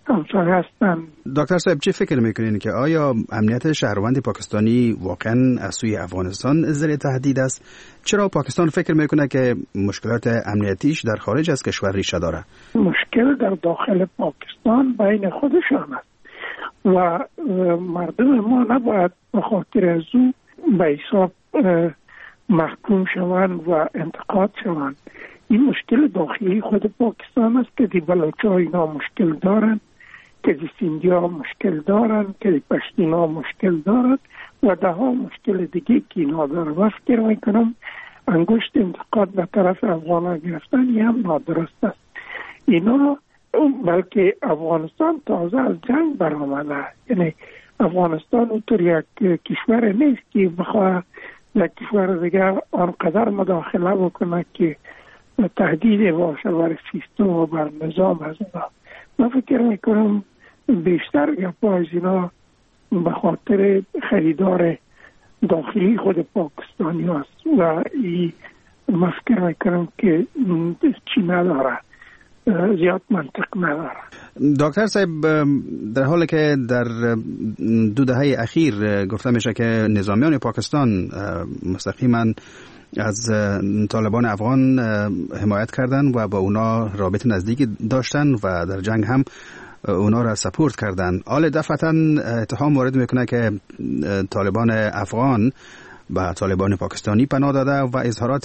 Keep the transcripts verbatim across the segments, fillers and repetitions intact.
همسایه هستند. دکتر صاحب چی فکر میکنین که آیا امنیت شهروند پاکستانی واقعا از سوی افغانستان زیر تهدید است؟ چرا پاکستان فکر میکنه که مشکلات امنیتیش در خارج از کشور ریشه داره؟ مشکل در داخل پاکستان بین خودشان است و مردم ما نباید به خاطر از او به حساب محکوم شوند و انتقاد شوند. این مشکل داخلی خود پاکستان است که دی بلوچ‌ها اینا مشکل دارن، که دی سیندیا مشکل دارن، که دی پشتونا مشکل دارن و ده ها مشکل دیگه که اینا دارن. و فکر میکنم انگشت انتقاد به طرف افغانها گرفتن این هم نادرست است. اینا بلکه افغانستان تازه از جنگ برآمده، یعنی افغانستان اونطور یک کشور نیست که بخواه یک کشور دیگر آنقدر مداخله بکنه که تهدید باشه بر سیستم و بر نظام از اونا. من فکر میکنم بیشتر گپا از اینا به خاطر خریدار داخلی خود پاکستانی هست و ای من فکر میکنم که چی نداره، زیاد منطق نداره. دکتر صاحب، در حالی که در دو دهه اخیر گفته میشه که نظامیان پاکستان مستقیما از طالبان افغان حمایت کردن و با اونا رابطه نزدیکی داشتن و در جنگ هم اونا را سپورت کردن، حال دفعتا اتهام وارد میکنه که طالبان افغان با طالبان پاکستانی پناه داده و اظهارات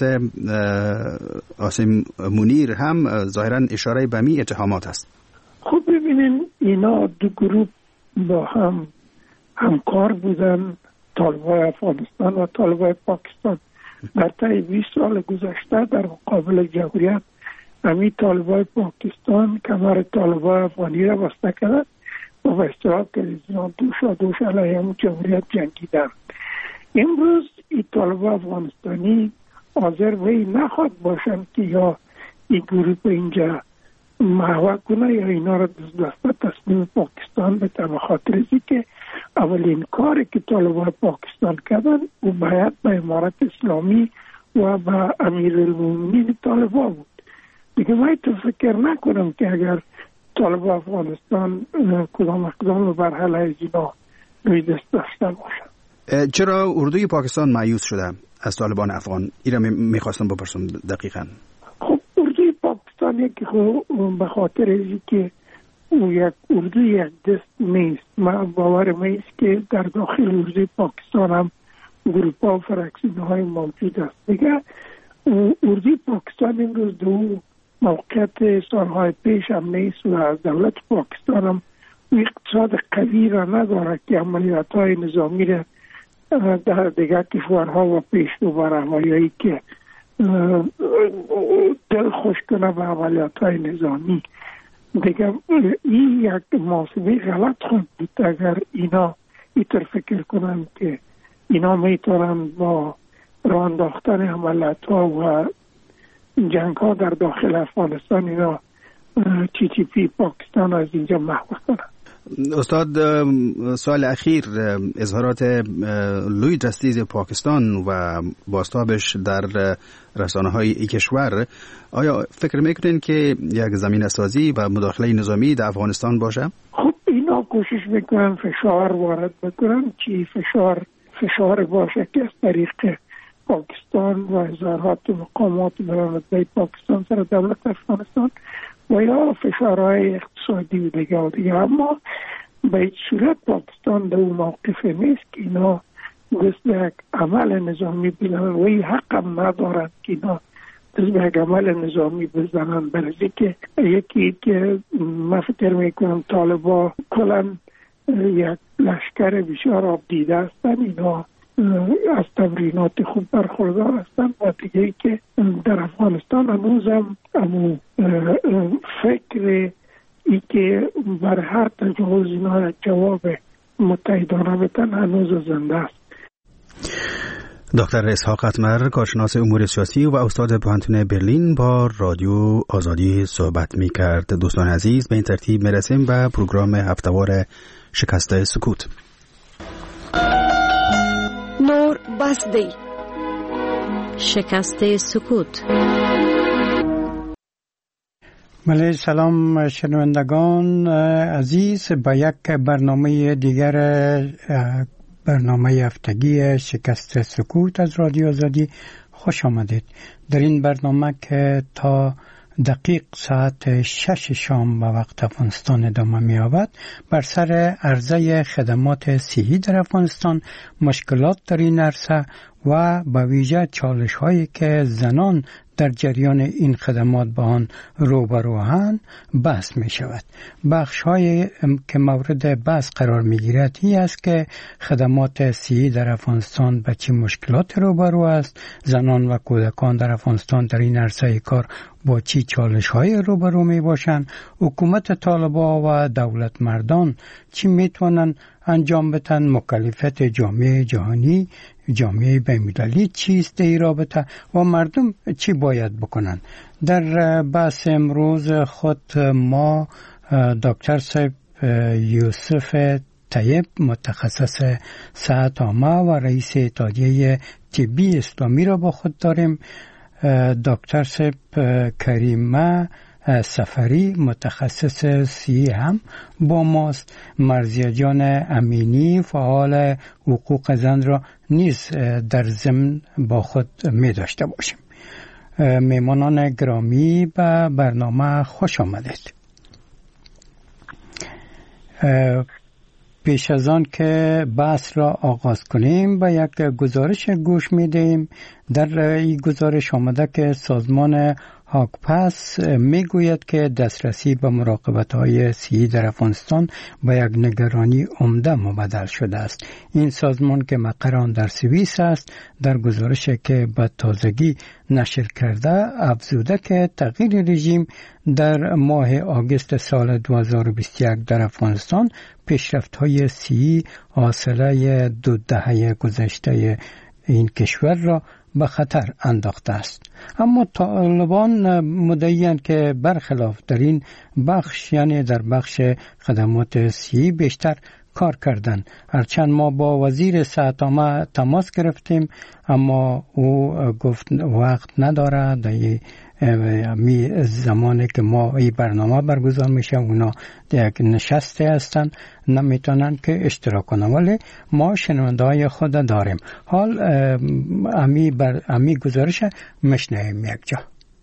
عاصم منیر هم ظاهرا اشاره به می اتهامات است. خب ببینین اینا دو گروه با هم همکار بودن، طالبان افغانستان و طالبان پاکستان. در طی بیست سال گذشته در مقابل جمهوریت همین طالبان پاکستان کمر طالبان افغانی را بسته کرد و به اصطلاح کلیزیان دوش و دوش علیه همون جمهوریت جنگیدن. امروز این طالبان افغانستانی حاضر وی نخواد باشند که یا این گروه اینجا محو کنه یا اینا را دست تصمیم پاکستان بده، به خاطر ازی که اولین کاری که طالبان پاکستان کردن او باید به امارت اسلامی و به امیرالمومنین طالبان بود. دیگه من تو فکر نکنم که اگر طالبان افغانستان کدام اقدام بر علیه اینا روی دست داشته باشند. چرا اردوی پاکستان مایوس شده از طالبان افغان؟ اینا میخواستم بپرسم دقیقاً. خب اردوی پاکستان یکی خب به خاطر ازی که او یک اردو یک دست نیست. من باورم است که در داخل اردوی پاکستان هم گروپ ها و فرکسیون های موجود است. دیگه اردوی پاکستان امروز دو موقعیت سالهای پیش هم نیست و از دولت پاکستان هم اقتصاد قوی را نداره که عملیات های نظامی را در دیگر کشورها و پیش رو برهایی که دل خوش کنه به عملیات های نظامی. دیگه این یک محاسبه غلط خود بود اگر اینا اینطور فکر کنن که اینا میتونن با راه انداختن عملیات ها و جنگ ها در داخل افغانستان اینا تی تی پی پاکستان از اینجا محو کنن. استاد، سال اخیر اظهارات لوی دستیز پاکستان و بازتابش در رسانه های ای کشور، آیا فکر میکنین که یک زمینه سازی و مداخله نظامی در افغانستان باشه؟ خب اینا کوشش میکنن فشار وارد بکنن، چی فشار فشار باشه که از طریق پاکستان و اظهارات مقامات برانده پاکستان سر دولت افغانستان و یا فشارهای اقتصادی و دیگه و دیگه. اما به هیچ صورت پاکستان در اون موقف نیست که اینا دست به یک عمل نظامی بزنن و این حق هم ندارن که اینا دست به یک عمل نظامی بزنن. برای که یکی که من فکر میکنم طالبا کلن یک لشکر بسیار آب دیده هستن، اینا از تمرینات خوب برخوردار هستن و دیگه که در افغانستان هنوز هم امو فکر ای که بر هر تجاوز اینا جواب متحدانه بتن هنوز زنده است. دکتر اسحاق اتمر، کارشناس امور سیاسی و استاد پوهنتون برلین، با رادیو آزادی صحبت می کرد. دوستان عزیز، به این ترتیب می رسیم به پروگرام هفته‌وار شکست سکوت. نور بسدی شکست سکوت. بله، سلام شنوندگان عزیز، با یک برنامه دیگر، برنامه هفتگی شکست سکوت از رادیو آزادی خوش آمدید. در این برنامه که تا دقیق ساعت شش شام به وقت افغانستان ادامه می یابد، بر سر عرضه خدمات صحی در افغانستان، مشکلات در این عرصه و به ویژه چالش هایی که زنان در جریان این خدمات با آن روبروهند بحث می شود. بخش هایی که مورد بحث قرار می گیرد این است که خدمات صحی در افغانستان به چه مشکلات روبرو است، زنان و کودکان در افغانستان در این عرصه کار با چی چالش های روبرو می باشند، حکومت طالبان و دولت مردان چی می توانند انجام بدن، مکلفیت جامعه جهانی، جامعه بین‌المللی چیست در این رابطه و مردم چی باید بکنن. در بحث امروز خود ما دکتر صاحب یوسف طیب، متخصص صحت عامه و رئیس اتحادیه طبی اسلامی را با خود داریم. دکتر صاحب کریمه سفری، متخصص سی هم با ماست. مرضیه جان امینی، فعال حقوق زن را نیز در ضمن با خود می داشته باشیم. میمانان گرامی به برنامه خوش آمدید. پیش از آن که بحث را آغاز کنیم به یک گزارش گوش می دهیم. در این گزارش آمده که سازمان هاکپس می گوید که دسترسی به مراقبت های صحی در افغانستان به یک نگرانی عمده مبدل شده است. این سازمان که مقر آن در سوئیس است، در گزارشی که به تازگی نشر کرده افزوده که تغییر رژیم در ماه آگوست سال دو هزار و بیست و یک در افغانستان پیشرفت های صحی حاصله دو دهه گذشته این کشور را به خطر انداخته است. اما طالبان مدعی‌اند که برخلاف در این بخش، یعنی در بخش خدمات صحی، بیشتر کار کردن. هرچند ما با وزیر صحت عامه تماس گرفتیم، اما او گفت وقت نداره. در می زمانی که ما این برنامه برگزار میشه اونا در یک نشسته هستن، نمیتونن که اشتراک کنن، ولی ما شنونده های خود داریم. حال امی, بر امی گزارش مشنویم یک جا.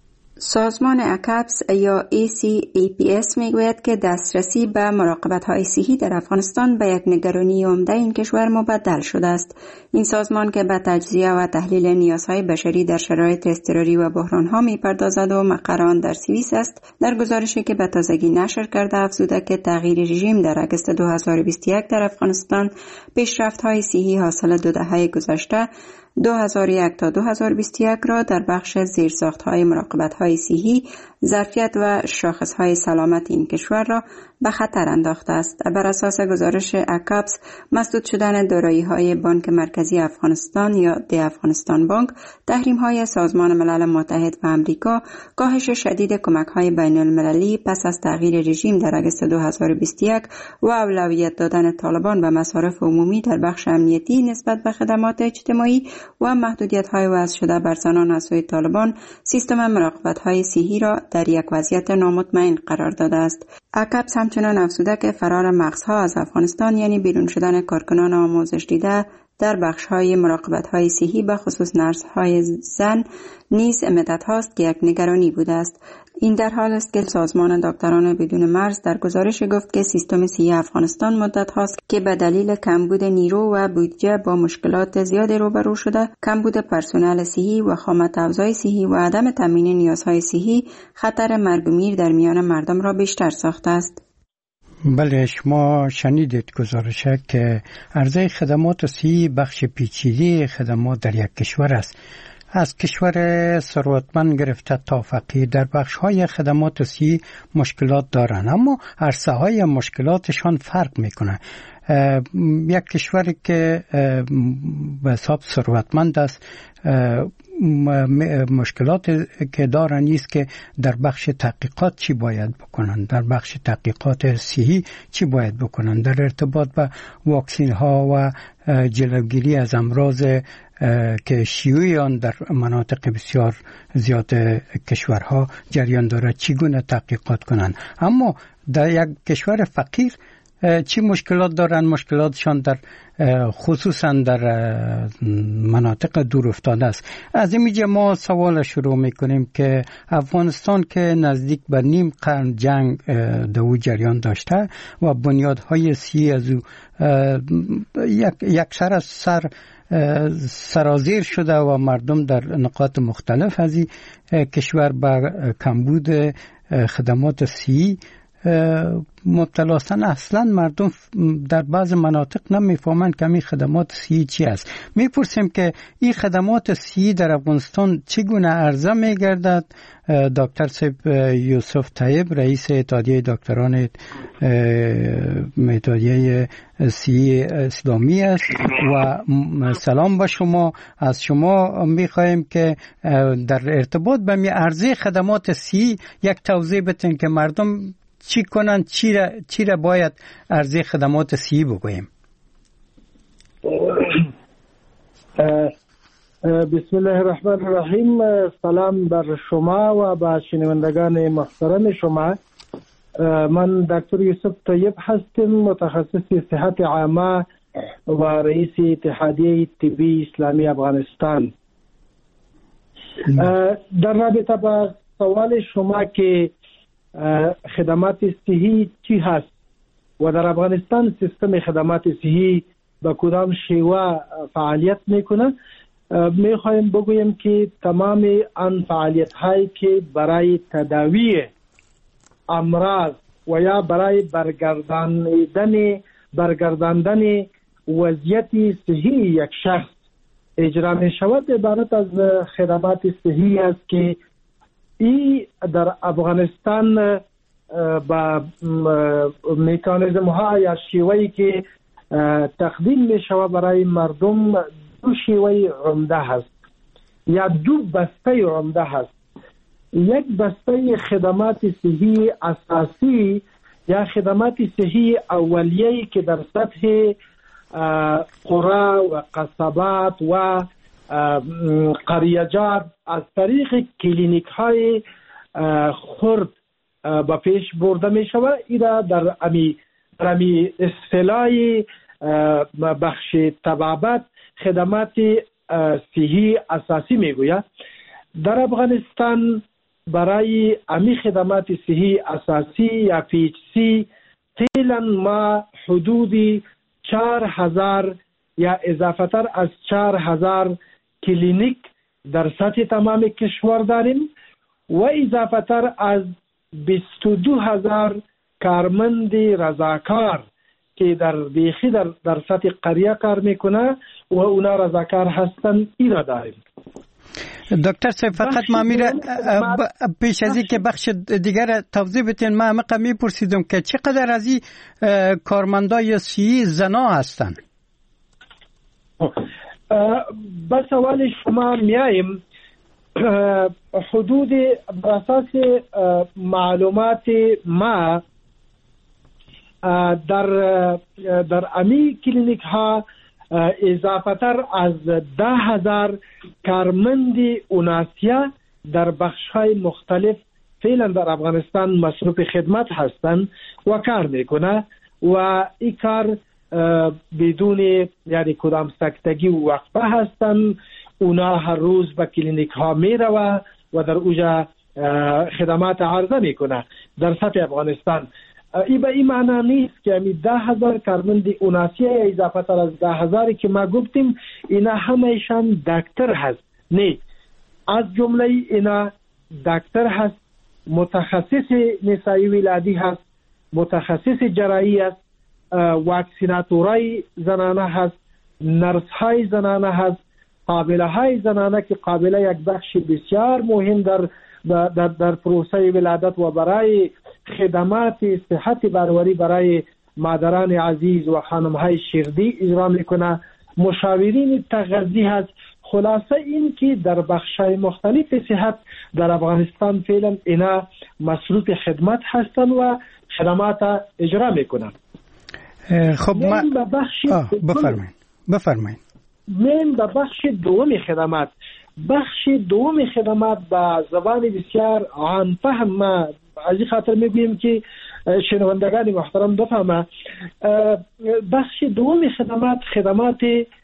سازمان اکپس یا ای سی ای پی اس میگوید که دسترسی به مراقبت‌های صحی در افغانستان به یک نگرانی عمده این کشور مبدل شده است. این سازمان که به تجزیه و تحلیل نیازهای بشری در شرایط اضطراری و بحران‌ها می‌پردازد و مقر آن در سوئیس است، در گزارشی که به تازگی نشر کرده افزوده که تغییر رژیم در آگوست دو هزار و بیست و یک در افغانستان پیشرفت‌های صحی حاصل دو دهه گذشته دو هزار و یک تا دو هزار و بیست و یک را در بخش زیرساخت‌های مراقبت‌های صحی، ظرفیت و شاخص‌های سلامت این کشور را به خطر انداخته است. بر اساس گزارش اکپس، مسدود شدن دارایی‌های بانک مرکزی افغانستان یا دی افغانستان بانک، تحریم‌های سازمان ملل متحد و آمریکا، کاهش شدید کمک‌های بین‌المللی پس از تغییر رژیم در آگوست دو هزار و بیست و یک و اولویت دادن طالبان به مصارف عمومی در بخش امنیتی نسبت به خدمات اجتماعی و محدودیت‌های وضع شده بر زنان از سوی طالبان، سیستم مراقبت‌های صحی را در یک وضعیت نامطمئن قرار داده است. اکپس همچنان افزوده که فرار مغزها از افغانستان، یعنی بیرون شدن کارکنان آموزش دیده در بخش‌های مراقبت‌های صحی به خصوص نرس‌های زن، نیز مدت هاست که یک نگرانی بوده است. این در حال است که سازمان دکتران بدون مرز در گزارش گفت که سیستم صحی افغانستان مدت هاست که به دلیل کمبود نیرو و بودجه با مشکلات زیاد روبرو شده، کمبود پرسنل صحی و خامت افزای صحی و عدم تامین نیازهای صحی خطر مرگ و میر در میان مردم را بیشتر ساخته است. بله، شما شنیدید گزارشه که عرضه خدمات صحی بخش پیچیده خدمات در یک کشور است. از کشور ثروتمند گرفته تا فقیر در بخش‌های خدمات صحی مشکلات دارند، اما عرصه‌های مشکلاتشان فرق می‌کنه. یک کشوری که به حساب ثروتمند است مشکلات که دارن نیست که در بخش تحقیقات چی باید بکنن، در بخش تحقیقات صحی چی باید بکنن، در ارتباط با واکسین ها و جلوگیری از امراض که شیوع آن در مناطق بسیار زیاد کشورها جریان دارد چگونه تحقیقات کنند. اما در یک کشور فقیر چی مشکلات دارن؟ مشکلاتشان در خصوصا در مناطق دور افتاده است. از اینجا ما سوال شروع میکنیم که افغانستان که نزدیک به نیم قرن جنگ دو جریان داشته و بنیادهای سی از او یک یک سر از سر سرازیر شده و مردم در نقاط مختلف از این کشور به کمبود خدمات صحی مبتلا هستند. اصلا مردم در بعض مناطق نمیفهمند که این خدمات صحی چی است. میپرسیم که این خدمات صحی در افغانستان چگونه عرضه میگردد؟ دکتر صاحب یوسف طیب رئیس اتحادیه دکتران اتحادیه صحی اسلامی است و سلام به شما. از شما میخواهیم که در ارتباط به می عرضه خدمات صحی یک توضیح بدین که مردم چی کنن، چی را, چی را باید عرضه خدمات صحی بگوییم. بسم الله الرحمن الرحیم. سلام بر شما و با شنوندگان محترم شما. من دکتر یوسف طیب هستم، متخصص صحت عامه و رئیس اتحادیه طبی اسلامی افغانستان. در رابطه با سوال شما که خدمات صحی چی هست و در افغانستان سیستم خدمات صحی به کدام شیوه فعالیت میکنه، میخوایم بگویم که تمام آن فعالیت هایی که برای تداوی امراض و یا برای برگرداندن برگرداندن وضعیت صحی یک شخص اجرا می شود عبارت از خدمات صحی است که ای در افغانستان با مکانیزم ها یا شیوهی که تقدیم می شود برای مردم دو شیوه عمده هست یا دو بسته عمده هست. یک بسته خدمات صحی اساسی یا خدمات صحی اولیه‌ای که در سطح قرى و قصبات و قریجات از طریق کلینیک های خرد با پیش برده می شود. ایرا در امی در امی اصطلاح بخش طبابت خدمات صحی اساسی می گوید. در افغانستان برای امی خدمات صحی اساسی یا پی اچ سی فعلا ما حدودی چهار هزار یا اضافه تر از چهار هزار کلینیک در سطح تمام کشور داریم و اضافه تر از بیست و دو هزار کارمند رضاکار که در بیخی در, در سطح قریه کار میکنه و اونا رضاکار هستن اینا داریم. دکتر صاحب فقط ما میره پیش از این که بخش دیگر توضیح بدین، ما همه میپرسیدم که چقدر از این کارمندای صحی زنا هستن؟ به سوال شما میاییم. حدود بر اساس معلومات ما در در امی کلینیک ها اضافه تر از ده هزار کارمند اوناسیا در بخش های مختلف فعلا در افغانستان مصروف خدمت هستند و کار میکنه و این کار بدون یعنی کدام سکتگی و وقفه هستند. اونا هر روز به کلینیک ها میروه و در اوجا خدمات عرضه میکنه در سطح افغانستان. ای به این معنا نیست که امی ده هزار کارمند اوناسی اضافه تر از ده هزاری که ما گفتیم اینا همهشان دکتر هست. نه، از جمله اینا دکتر هست، متخصص نسایی ولادی هست، متخصص جراحی هست، واکسیناتورای زنانه هست، نرس های زنانه هست، قابله های زنانه که قابله یک بخش بسیار مهم در در در پروسه ولادت و برای خدمات صحت باروری برای مادران عزیز و خانم های شیردی اجرا میکنه، مشاورین تغذیه هست. خلاصه این که در بخش های مختلف صحت در افغانستان فعلا اینا مصروف خدمت هستن و خدمات اجرا میکنن. خب ما بفرمایید بفرمایید میم به بخش دوم خدمات. بخش دوم خدمات به زبان بسیار عام فهم ما از این خاطر میگویم که شنوندگان محترم بفهمه. بخش دوم خدمات خدمات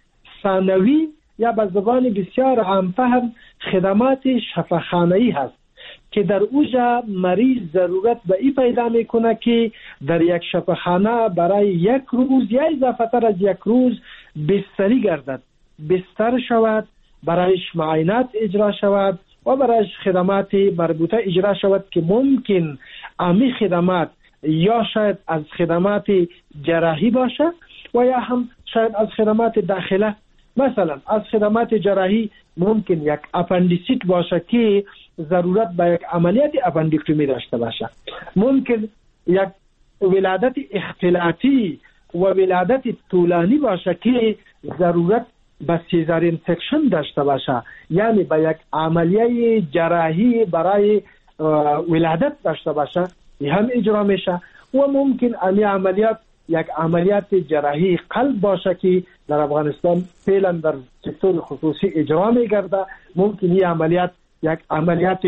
ثانوی یا به زبان بسیار عام فهم خدمات شفاخانه‌ای هست که در اوجا مریض ضرورت به این پیدا میکنه که در یک شفاخانه برای یک روز یا اضافه تر از یک روز بستری گردد، بستر شود، برایش معاینات اجرا شود و برایش خدمات مربوطه اجرا شود که ممکن امی خدمات یا شاید از خدمات جراحی باشه و یا هم شاید از خدمات داخله. مثلا از خدمات جراحی ممکن یک اپندیسیت باشه که ضرورت به یک عملیات اپندیکتومی داشته باشه، ممکن یک ولادت اختلاطی و ولادت طولانی باشه که ضرورت به سیزارین سکشن داشته باشه، یعنی به یک عملیه جراحی برای ولادت داشته باشه، این هم اجرا میشه. و ممکن امی عملیات یک عملیات جراحی قلب باشه که در افغانستان فعلا در سکتور خصوصی اجرا میگرده، ممکن این عملیات یک عملیات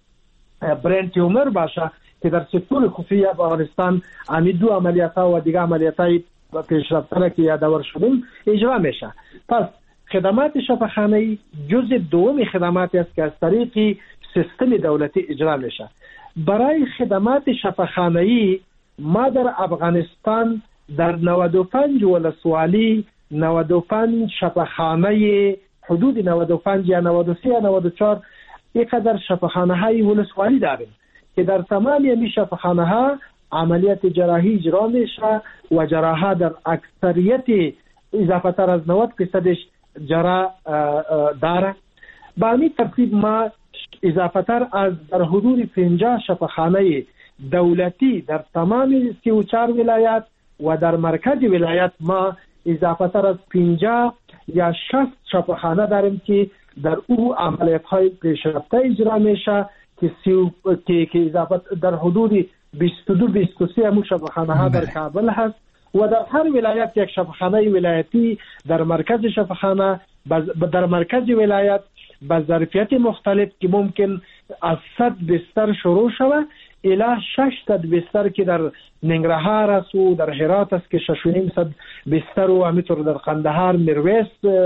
برین تیومر باشه که در سکتور خصوصی افغانستان امی دو عملیات و دیگه عملیات های پیشرفتانه که یادآور شدیم اجرا میشه. پس خدمات شفاخانه‌ای جزء دوم خدماتی است که از طریق سیستم دولتی اجرا میشه. برای خدمات شفاخانه‌ای ما در افغانستان در نود و پنج ولسوالی نود و پنج شفاخانه حدود نود و پنج یا نود و سه یا نود و چهار اینقدر شفاخانه های ولسوالی داریم که در تمام این شفاخانه ها عملیات جراحی اجرا میشه و جراحا در اکثریت اضافه تر از نود درصدش جراح داره. به همین ترتیب ما اضافه تر از در حدود پنجاه شفاخانه دولتی در تمام سی و چهار ولایت و در مرکز ولایت ما اضافه تر از پنجاه یا شصت شفاخانه داریم که در او عملیات های پیشرفته اجرا میشه که سی که که اضافه در حدود بیست و دو بیست و سه همون شفاخانه ها در کابل هست و در هر ولایت یک شفاخانه ولایتی در مرکز شفاخانه در مرکز ولایت با ظرفیت مختلف که ممکن از صد بستر شروع شود الی ششصد بستر که در ننگرهار است و در هرات است که شش و نیم صد بستر و همینطور در قندهار مرویس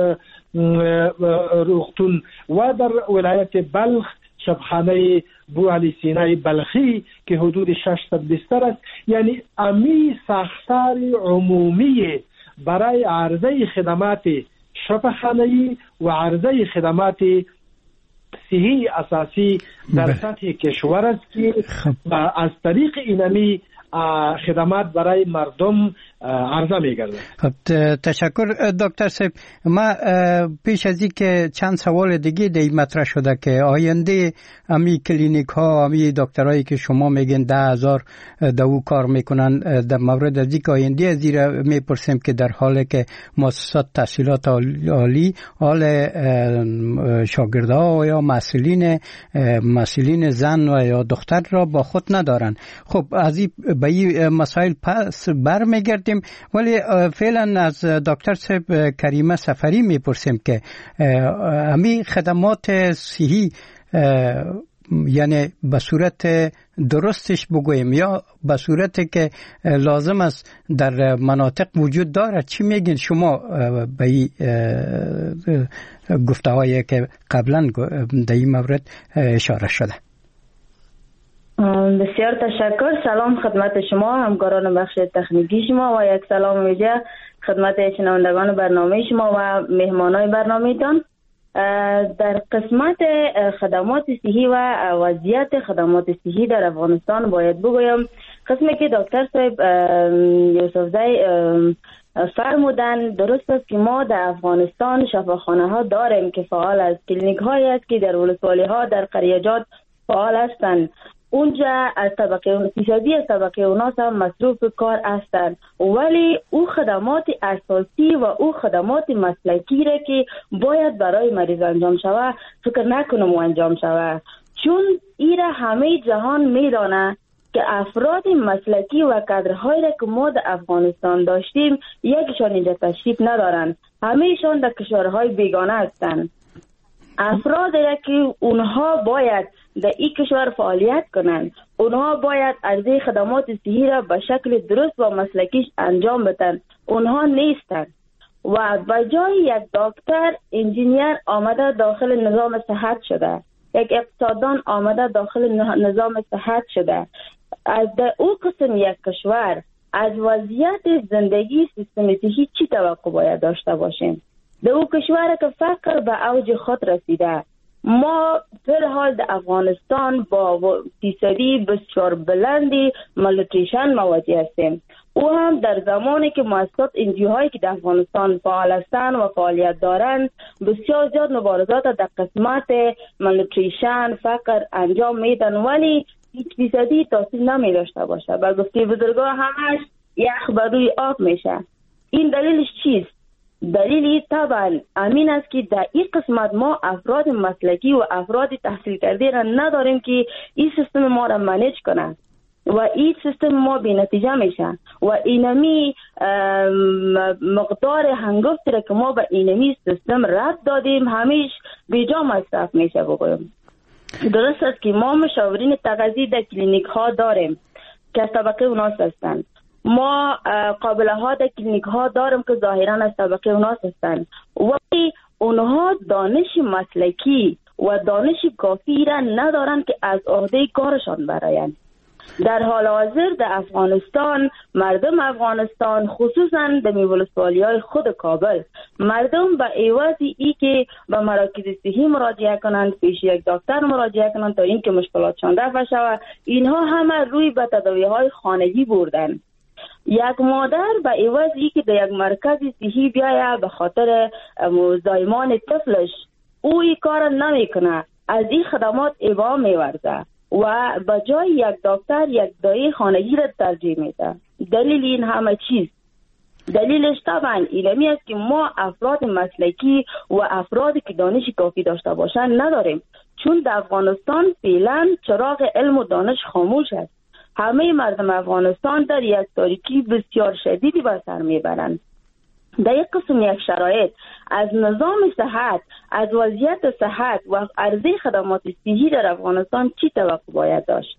روغتون و در ولایت بلخ شفاخانه بو علی سینای بلخی که حدود ششصد بستر است. یعنی امی ساختار عمومی برای عرضه خدمات شفاخانه‌ای و عرضه خدمات صحی اساسی در سطح کشور است که از طریق اینمی خدمات برای مردم عرضه می‌گردد. خب تشکر دکتر صاحب. ما پیش از این که چند سوال دیگه دی مطرح شده که آینده امی کلینیک ها امی دکترایی که شما میگن ده هزار دو کار میکنن در مورد از این آینده از زیرا میپرسیم که در حالی که مؤسسات تحصیلات عالی حال شاگردها یا مسئولین مسئولین زن و یا دختر را با خود ندارن. خب از این به این مسائل پس برمیگردیم، ولی فعلا از دکتر صاحب کریمه سفری میپرسیم که امی خدمات صحی یعنی به صورت درستش بگویم یا به صورتی که لازم است در مناطق وجود داره، چی میگین شما به این گفته هایی که قبلا در این مورد اشاره شده؟ بسیار تشکر. سلام خدمت شما همکاران بخش تکنیکی شما و یک سلام ویژه خدمت شنوندگان برنامه شما و مهمانای برنامه‌تان. در قسمت خدمات صحی و وضعیت خدمات صحی در افغانستان باید بگویم قسمی که دکتر صاحب یوسفزی فرمودن درست است که ما در افغانستان شفاخانه ها داریم که فعال است، کلینیک هایی است که در ولسوالی ها در قریجات فعال هستند. اونجا از طبقه فیصدی از طبقه اوناس هم مصروف کار هستند، ولی او خدمات اساسی و او خدمات مسلکی را که باید برای مریض انجام شود فکر نکنم و انجام شود، چون ایره همه جهان میدانه که افراد مسلکی و کادرهایی را که ما در افغانستان داشتیم یکیشان اینجا تشریف ندارند، همهشان در کشورهای بیگانه هستند. افراد را که اونها باید در این کشور فعالیت کنند، اونها باید عرضه خدمات صحی را به شکل درست و مسلکیش انجام بدن، اونها نیستند و به جای یک دکتر انجینیر آمده داخل نظام صحت شده، یک اقتصاددان آمده داخل نظام صحت شده. از او قسم یک کشور از وضعیت زندگی سیستم صحی چی توقع باید داشته باشیم؟ در او کشور که فقر به اوج خود رسیده، ما در حال در افغانستان با فیصدی بسیار بلندی مالنوتریشن مواجه هستیم. او هم در زمانی که مؤسسات انجیوهایی که در افغانستان فعال هستند و فعالیت دارند بسیار زیاد مبارزات در قسمت مالنوتریشن فقر انجام میدن، ولی هیچ فیصدی تاثیر نمی داشته باشه. با گفته بزرگان همش یخ بر روی آب میشه. این دلیلش چیست؟ دلیلی طبعا امین است که در این قسمت ما افراد مسلکی و افراد تحصیل کرده را نداریم که این سیستم ما را منیج کنند و این سیستم ما بی نتیجه میشه و اینمی مقدار هنگفتی را که ما به اینمی سیستم رد دادیم همیش بیجا مصرف میشه. بگویم درست است که ما مشاورین تغذیه در کلینیک ها داریم که از طبقه اوناس هستند، ما قابله ها در کلینیک ها داریم که ظاهرا از طبقه اوناس هستند، ولی اونها دانش مسلکی و دانش کافی را ندارند که از عهده کارشان برآیند. در حال حاضر در افغانستان مردم افغانستان خصوصا در میولسوالی های خود کابل مردم به عوضی ای که به مراکز صحی مراجعه کنند، پیش یک دکتر مراجعه کنند تا اینکه مشکلاتشان رفع شود، اینها همه روی به تداوی های خانگی بردن. یک مادر به عوضی که در یک مرکز صحی بیاید به خاطر زایمان طفلش او این کار نمیکنه، از این خدمات ابا میورزه و به جای یک دکتر یک دایی خانگی را ترجیح میده. دلیل این همه چیز دلیلش طبعا اینمی است که ما افراد مسلکی و افرادی که دانش کافی داشته باشند نداریم، چون در افغانستان فعلا چراغ علم و دانش خاموش است. همه مردم افغانستان در یک تاریکی بسیار شدیدی به سر میبرند. در یک قسم یک شرایط از نظام صحت، از وضعیت صحت و عرضه خدمات صحی در افغانستان چی توقع باید داشت؟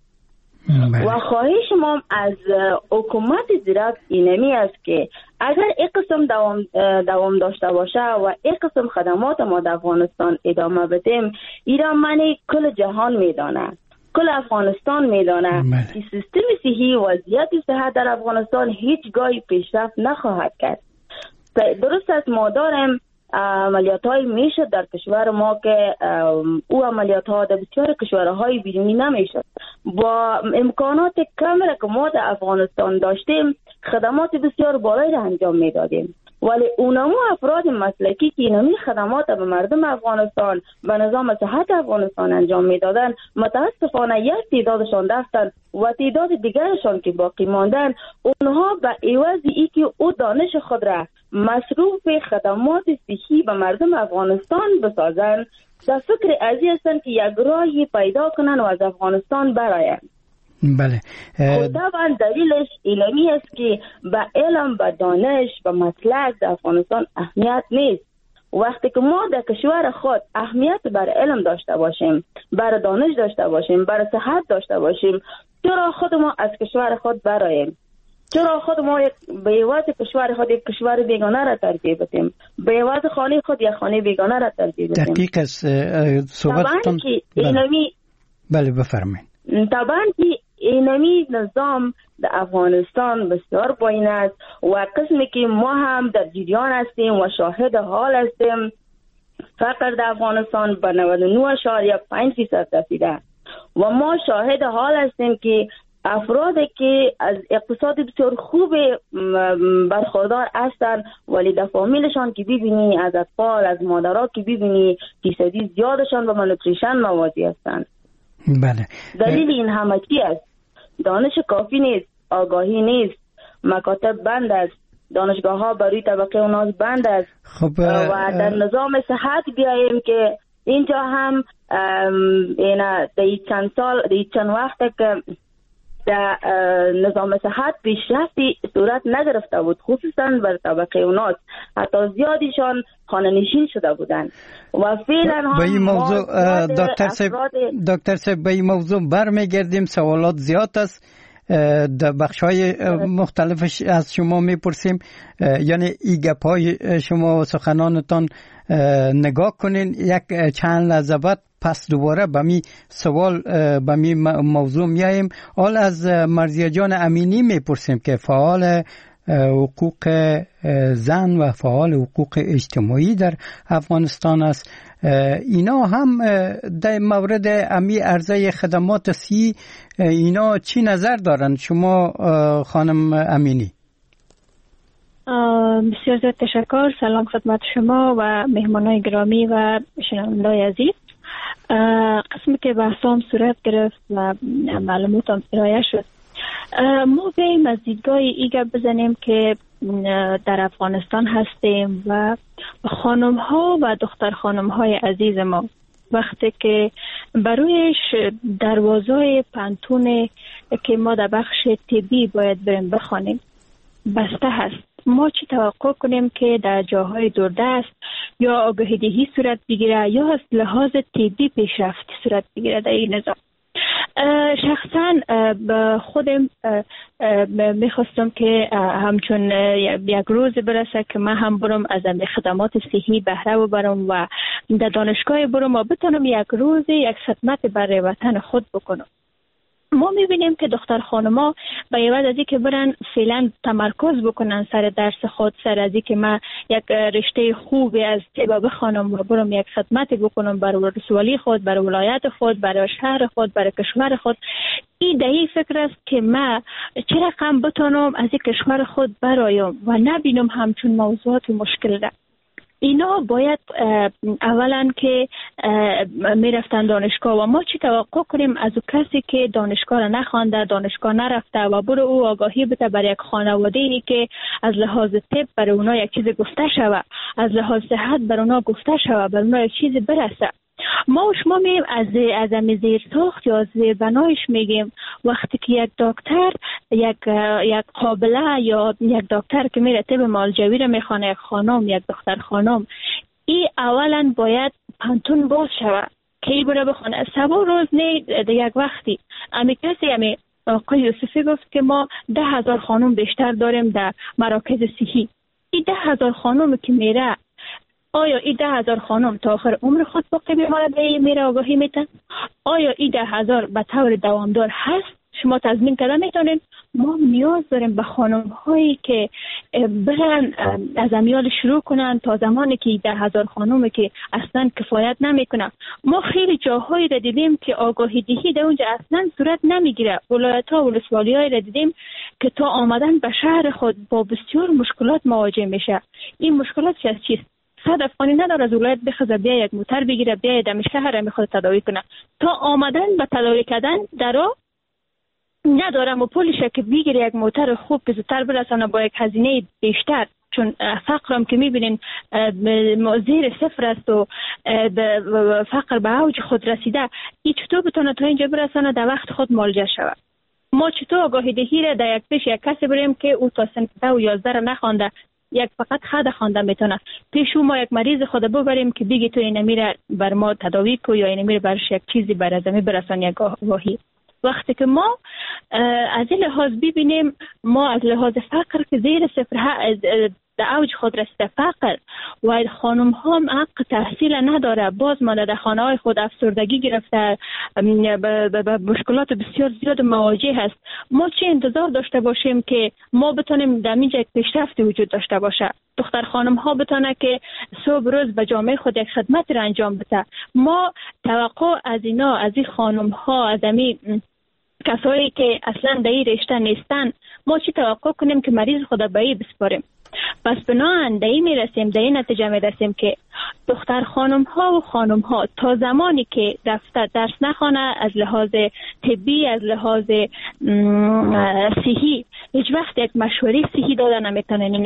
و خواهش ما از حکومت زیرک اینمی است که اگر یک قسم دوام, دوام داشته باشه و یک قسم خدمات ما در افغانستان ادامه بدیم، ایران منی کل جهان میدانه، کل افغانستان میدانه که سیستم صحی و وضعیت صحت در افغانستان هیچ گاهی پیشرفت نخواهد کرد. درست است ما داریم عملیات های میشه در کشور ما که او عملیات ها در بسیار کشورهای بیرونی نمیشه. با امکانات کم را که ما در افغانستان داشتیم خدمات بسیار بالایی را انجام میدادیم، ولی اونمو افراد مسلکی که اینمی خدمات به مردم افغانستان و نظام صحت افغانستان انجام میدادن متاسفانه یک تعدادشان رفتن و تعداد دیگرشان که باقی ماندن اونها به عوض ای که او دانش خود را مصروف خدمات صحی به مردم افغانستان بسازند در فکر ازی هستند که یک راهی پیدا کنن و از افغانستان برآیند. بله. طبعا دلیلش علمی است که به علم، به دانش، به مسلک در افغانستان اهمیت نیست. وقتی که ما در کشور خود اهمیت بر علم داشته باشیم، بر دانش داشته باشیم، بر صحت داشته باشیم، چرا خود ما از کشور خود براییم؟ چرا خود ما به عوض کشور خود یک کشور بیگانه را ترجیح بدیم؟ به عوض خانه خود یک خانه بیگانه را ترجیح بدیم؟ دقیق است صحبتتون. اینمی بله بفرمایید. طبعا که اینمی نظام در افغانستان بسیار پایین است و قسمی که ما هم در جریان هستیم و شاهد حال هستیم، فقر در افغانستان به نود و نه اشاریه پنج فیصد رسیده و ما شاهد حال هستیم که افرادی که از اقتصاد بسیار خوب برخوردار هستند ولی در فامیلشان که ببینی، از اطفال، از مادرها که ببینی فیصدی زیادشان به مالنوتریشن مواجه هستند. بله. دلیل این همه چی است؟ دانش کافی نیست، آگاهی نیست، مکاتب بند است، دانشگاه ها برای طبقه اوناز بند است. خب و در نظام صحت بیاییم که اینجا هم اینا در چند سال در چند وقت که در نظام صحت پیشرفتی صورت نگرفته بود، خصوصا بر طبقه اوناس. حتی زیادیشان خانه نشین شده بودند و فعلا هم به این موضوع دکتر صاحب دکتر صاحب به این موضوع برمیگردیم. سوالات زیاد است، در بخش‌های مختلفش از شما میپرسیم. یعنی این گپ‌های شما و سخنانتان نگاه کنین. یک چند لحظه بعد پس دوباره به می سوال به می موضوع میاییم. حال از مرضیه جان امینی میپرسیم که فعال حقوق زن و فعال حقوق اجتماعی در افغانستان است. اینا هم در مورد امی عرضه خدمات صحی اینا چی نظر دارن شما خانم امینی؟ بسیار زیاد تشکر. سلام خدمت شما و مهمانای گرامی و شنوندای عزیز. قسمی که بحثام صورت گرفت و معلوماتم ارائه شد، ما بیاییم از دیدگاه ایگه بزنیم که در افغانستان هستیم و خانم ها و دختر خانم های عزیز ما وقتی که برویش دروازه پانتون که ما در بخش طبی باید بریم بخوانیم بسته هست، ما چی توقع کنیم که در جاهای دوردست یا آگاهی دهی صورت بگیره یا از لحاظ طبی پیشرفت صورت بگیره در این نظام؟ شخصا خودم میخواستم که همچون یک روز برسه که من هم برم از خدمات صحی بهره ببرم و در دانشگاه برم و بتونم یک روز یک خدمت برای وطن خود بکنم. ما میبینیم که دختر خانما به عوض از اینکه برن فعلا تمرکز بکنن سر درس خود، سر از اینکه من یک رشته خوبی از طب بخوانم و برم یک خدمت بکنم برای ولسوالی خود، برای ولایت خود، برای شهر خود، برای کشور خود، این دهی فکر است که من چه رقم بتونم از این کشور خود برایم و نبینم همچون موضوعات مشکل ده. اینا باید اولا که میرفتن دانشگاه و ما چی توقع کنیم از او کسی که دانشگاه را نخوانده، دانشگاه نرفته و برو او آگاهی بده برای یک خانواده ای که از لحاظ طب برای اونا یک چیز گفته شوه، از لحاظ صحت برای اونا گفته شوه، برای اونا یک چیز برسه. ما و شما میگیم از از امی زیر ساخت یا از زیر بنایش میگیم وقتی که یک دکتر یک یک قابله یا یک دکتر که میره طب مالجوی رو میخوانه، یک خانم یک دختر خانم، این اولا باید پانتون باز شوه که ای بره بخونه. سبا روز نه یک وقتی امی کسی امی آقای یوسفی گفت که ما ده هزار خانم بیشتر داریم در مراکز صحی. این ده هزار خانم که میره، آیا این ده هزار خانم تا آخر عمر خود باقی بمانه به میره آگاهی میتن؟ آیا این ده هزار به طور دوامدار هست؟ شما تضمین کردن میتونین؟ ما نیاز داریم به خانم هایی که برن از امیال شروع کنن تا زمانی که ده هزار خانم که اصلا کفایت نمیکنن. ما خیلی جاهایی را دیدیم که آگاهی دهی در اونجا اصلا صورت نمیگیره. ولایت ها و ولسوالی هایی را دیدیم که تا آمدن به شهر خود با بسیار مشکلات مواجه میشه. این مشکلات از چیست؟ صد افغانی نداره از ولایت بخزه بیا یک موتر بگیره بیا دم شهر میخواد تداوی کنه، تا آمدن به تداوی کردن درو ندارم و پولش که بگیره یک موتر خوب که زودتر برسانه با یک هزینه بیشتر، چون فقرم که میبینین زیر صفر است و فقر به اوج خود رسیده. این چطور بتونه تا اینجا برسانه در وقت خود مالجه شود؟ ما چطور آگاهی دهی را در یک پیش یک کسی بریم که او تا سن ده و یازده را نخوانده، یک فقط خود خوانده میتونه، پیش ما یک مریض خود ببریم که بگی تو این میره بر ما تداوی کو یا این میره برش یک چیزی بر ازمی برسان یک آگاهی. وقتی که ما از این لحاظ ببینیم ما از لحاظ فقر که زیر صفر در اوج خود رسیده فقر و خانم ها هم حق تحصیل نداره، باز مانده در خانه های خود افسردگی گرفته، به مشکلات بسیار زیاد مواجه هست. ما چه انتظار داشته باشیم که ما بتونیم در اینجا یک پیشرفت وجود داشته باشه؟ دختر خانم ها بتونه که صبح روز به جامعه خود یک خدمت را انجام بده. ما توقع از اینا، از این خانم ها، از امی کسایی که اصلا در این رشته نیستن، ما چی توقع کنیم که مریض خود به این بسپاریم؟ پس بناهن در این میرسیم، در این نتیجه میرسیم که دختر خانم ها و خانم ها تا زمانی که رفته درس نخوانه، از لحاظ طبی، از لحاظ صحی هیچ وقت یک مشوره صحی داده نمیتونن. اینا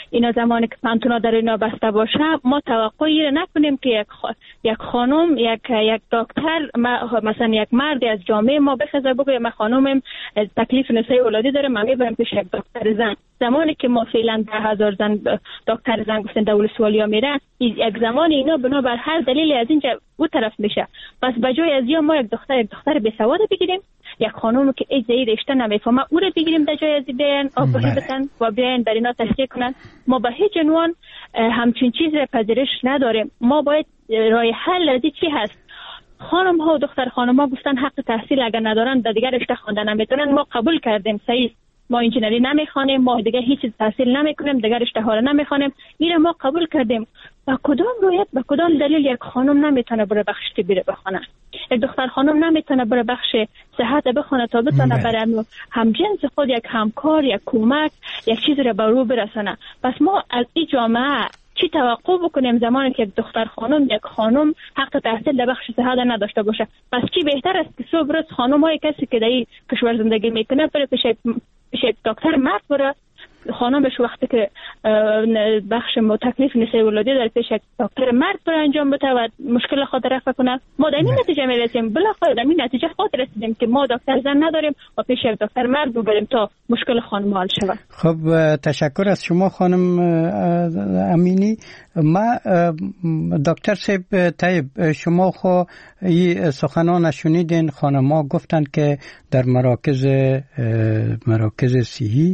اینا زمانی که پانتونا در اینا بسته باشه ما توقعی را نکنیم که یک خ... یک خانم یک یک دکتر مثلا یک مرد از جامعه ما بخزه بگه من خانمم تکلیف نسای ولادی داره من میبرم پیش یک دکتر زن. زمانی که ما فعلا ده هزار زن دکتر زن گفتن دولت سوالیا میره یک زمانی اینا بنابر هر دلیلی از اینجا او طرف میشه. پس بجای از یا ما یک دختر یک دختر بی سواد بگیریم یک خانم که اجازه رشته نمیفهمه او رو بگیریم در جای از بیان آگاهی بدن و بیان بر اینا تشریح کنن. ما به هیچ عنوان همچین چیز پذیرش نداریم. ما باید راه حل از چی هست؟ خانم ها و دختر خانم ها گفتن حق تحصیل اگر ندارن در دیگر رشته خواندن نمیتونن. ما قبول کردیم صحیح، ما انجینری نمیخوانیم، ما دیگه هیچ چیز تحصیل نمیکنیم، دیگه رشته ها رو نمیخوانیم، این ما قبول کردیم. با کدام رویت با کدام دلیل یک خانم نمیتونه بره بخش طبی بخونه؟ یک دختر خانم نمیتونه بره بخش صحت بخونه تا بتونه برای همجنس خود یک همکار، یک کمک، یک چیز رو به رو برسونه. پس ما از این جامعه چی توقع بکنیم زمانی که یک دختر خانم یک خانم حق تحصیل در بخش صحت نداشته باشه؟ پس چی بهتر است که صبح روز خانم های کسی که در این کشور زندگی میکنه بره پیش پیش دکتر مرد بره، خانمش وقتی که بخش تکلیف نسای ولادی در پیش دکتر مرد بره انجام بده و مشکل خود رفع کنه. ما در این نتیجه میرسیم، بالاخره در این نتیجه خود رسیدیم که ما دکتر زن نداریم و پیش دکتر مرد ببریم تا مشکل خانم حل شود. خب تشکر از شما خانم امینی. ما دکتر صاحب طیب شما خو این سخنان شنیدین، خانم‌ها گفتن که در مراکز مراکز صحی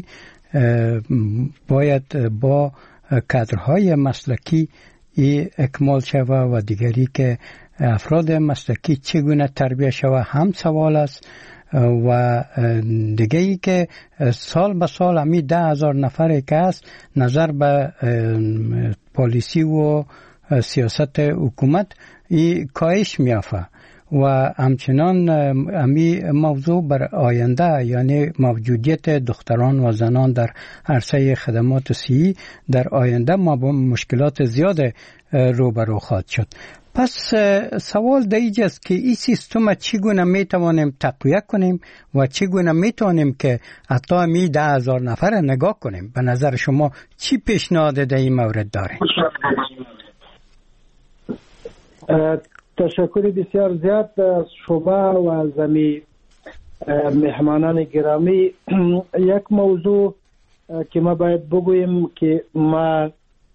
باید با کادرهای مسلکی اکمال شود و دیگری که افراد مسلکی چگونه تربیت شود هم سوال است. و دیگه ای که سال به سال همی ده هزار نفره که است نظر به پالیسی و سیاست حکومت ای کاهش میافه و همچنان امی موضوع بر آینده یعنی موجودیت دختران و زنان در عرصه خدمات صحی در آینده ما با مشکلات زیاد روبرو خواهد شد. پس سوال دیگه است که این سیستم چگونه میتوانیم تقویت کنیم و چگونه میتوانیم که حتی می ده هزار نفر نگاه کنیم؟ به نظر شما چی پیشنهاد در این مورد داره؟ تشکر بسیار زیاد از شما و از امی مهمانان گرامی. یک موضوع که ما باید بگوییم که ما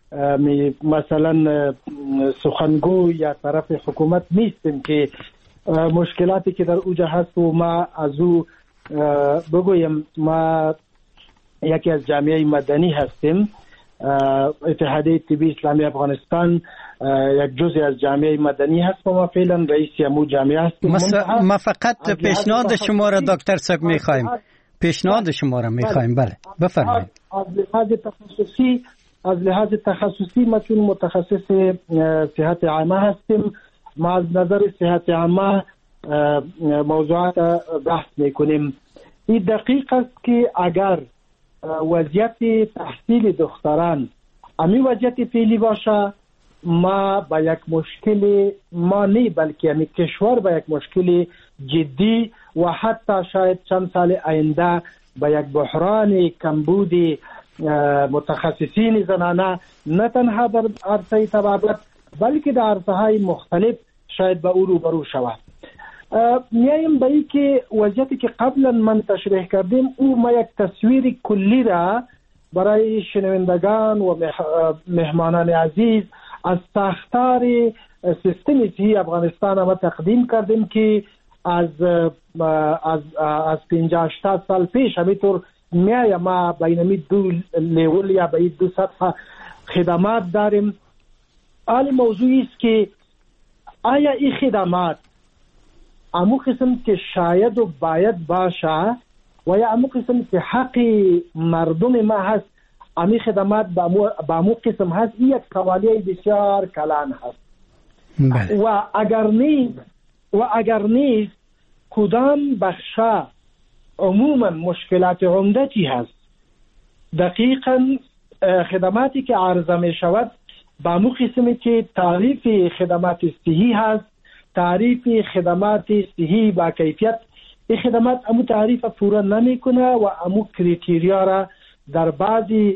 مثلا سخنگو یا طرف حکومت نیستیم که مشکلاتی که در اوجه هست و ما از او بگویم. ما یکی از جامعه مدنی هستیم، اتحادیه طبی اسلامی افغانستان یک جزء از جامعه مدنی هست و ما فعلا رئیس امو جامعه هستیم. ما فقط پیشنهاد شما را دکتر صاحب میخوایم، پیشنهاد شما را میخوایم. بله بفرمایید. از لحاظ تخصصی از لحاظ تخصصی ما چون متخصص صحت عامه هستیم، ما از نظر صحت عامه موضوعات بحث میکنیم. این دقیق است که اگر وضعیت تحصیل دختران امی وضعیت فعلی باشه، ما با یک مشکل ما نه بلکه امی کشور با یک مشکل جدی و حتی شاید چند سال آینده با یک بحران کمبود متخصصین زنانه نه تنها در عرصه طبابت بلکه در عرصه های مختلف شاید با او روبرو شود. میایم به این که وضعیتی که قبلا من تشریح کردیم او ما یک تصویر کلی را برای شنوندگان و مهمانان عزیز از ساختار سیستم صحی افغانستان ما تقدیم کردیم که از از از پنجاه هشتاد سال پیش همینطور میایم ما بین دو لیول یا بین دو سطح خدمات داریم. حال موضوعی است که آیا این خدمات امو قسم که شاید و باید باشه و یا امو قسم که حق مردم ما هست امی خدمات با امو قسم هست، این یک سوالیه بسیار کلان هست. و اگر نیست و اگر نیست کدام بخشا عموما مشکلات عمده چی هست؟ دقیقا خدماتی که عرضه می شود با امو قسمی که تعریف خدمات صحی هست، تعریف خدمات صحی با کیفیت، این خدمات امو تعریف پورا نمی کنه و امو کریتیریا را در بعضی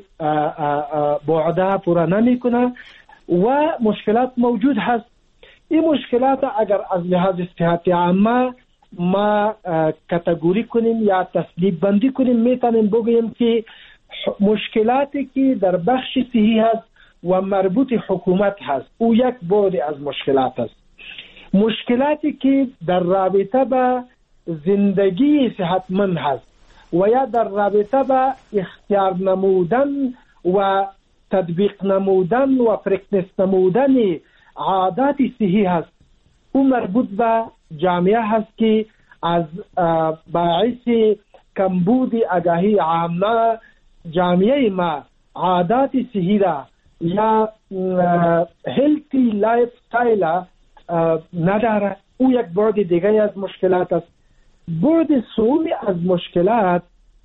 بعدها پورا نمیکنه و مشکلات موجود هست. این مشکلات اگر از لحاظ صحت عامه ما کاتگوری کنیم یا تصنیف بندی کنیم، میتونیم بگوییم که مشکلاتی که در بخش صحی هست و مربوط حکومت هست او یک بعد از مشکلات است. مشکلاتی که در رابطه با زندگی صحتمند هست و یا در رابطه با اختیار نمودن و تطبیق نمودن و پرکتیس نمودن عادات صحی هست، او مربوط به جامعه هست که از باعث کمبود آگاهی عامه جامعه ما عادات صحی را یا هلتی لایف استایل نداره. او یک بعد دیگه از مشکلات است. بعد سومی از مشکلات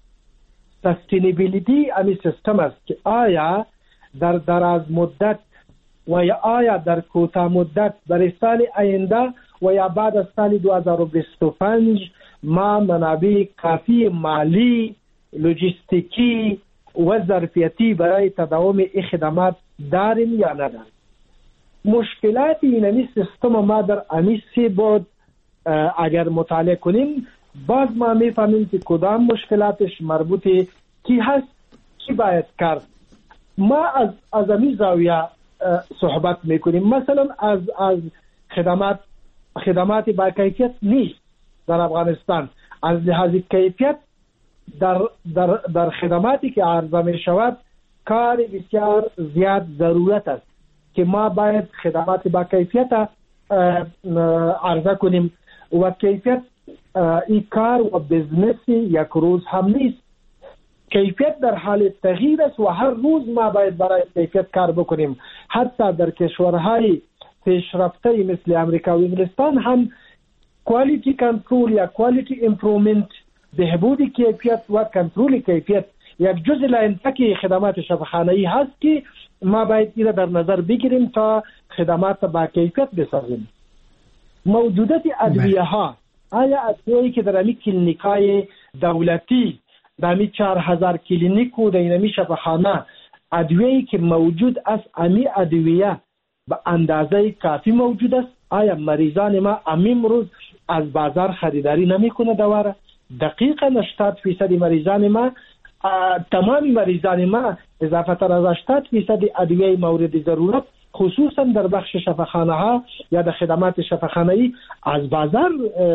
سستینبیلیتی امی سیستم است که آیا در دراز مدت و یا آیا در کوتاه مدت برای سال آینده و یا بعد از سال دو هزار و بیست و پنج ما منابع کافی مالی، لوجستیکی و ظرفیتی برای تداوم این خدمات داریم یا نداریم. مشکلات این سیستم ما در امی سی بعد اگر مطالعه کنیم باز ما میفهمیم که کدام مشکلاتش مربوطه کی هست، کی باید کرد. ما از از امی زاویه صحبت میکنیم. مثلا از از خدمات خدمات با کیفیت نیست در افغانستان. از لحاظ کیفیت در در در خدماتی که عرضه می شود کار بسیار زیاد ضرورت است که ما باید خدمات با کیفیت عرضه کنیم و کیفیت این کار و بزنس یک روز هم نیست. کیفیت در حال تغییر است و هر روز ما باید برای کیفیت کار بکنیم. حتی در کشورهای پیشرفته مثل امریکا و انگلستان هم کوالیتی کنترل یا کوالیتی امپروومنت، بهبود کیفیت و کنترل کیفیت یک جزء لایحه خدمات شفاخانه‌ای هست که ما باید این در نظر بگیریم تا خدمات با کیفیت بسازیم. موجودیت ادویه ها، آیا ادویه‌ای که در امی کلینیکای دولتی در امی چهار هزار کلینیک و در امی شفاخانه ادویه‌ای که موجود است، امی ادویه به اندازه کافی موجود است؟ آیا مریضان ما امی روز از بازار خریداری نمیکنه دواره؟ دقیقاً هشتاد فیصد مریضان ما، تمام مریضان ما اضافه تر از هشتاد فیصد ادویه مورد ضرورت خصوصا در بخش شفاخانه ها یا در خدمات شفاخانه‌ای از بازار